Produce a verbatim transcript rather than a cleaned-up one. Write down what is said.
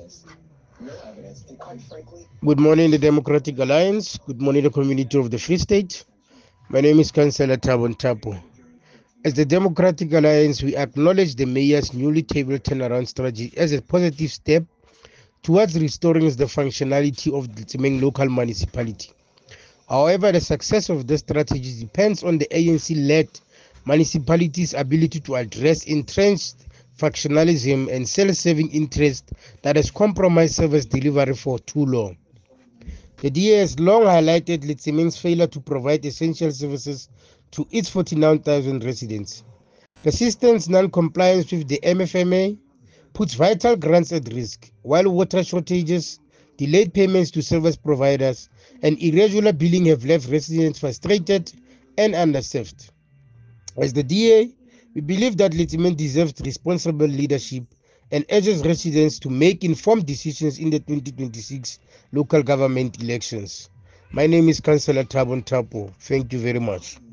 Good morning, the Democratic Alliance. Good morning, the community of the Free State. My name is Councillor Tabon Tapo. As the Democratic Alliance, we acknowledge the Mayor's newly tabled turnaround strategy as a positive step towards restoring the functionality of the Tsimeng local municipality. However, the success of this strategy depends on the A N C-led municipality's ability to address entrenched factionalism and self-serving interest that has compromised service delivery for too long. The D A has long highlighted Letsimeng's failure to provide essential services to its forty-nine thousand residents. Persistent non-compliance with the M F M A puts vital grants at risk, while water shortages, delayed payments to service providers, and irregular billing have left residents frustrated and underserved. As the D A, we believe that Letsimeng deserves responsible leadership and urges residents to make informed decisions in the twenty twenty-six local government elections. My name is Councillor Tabon Tapo. Thank you very much.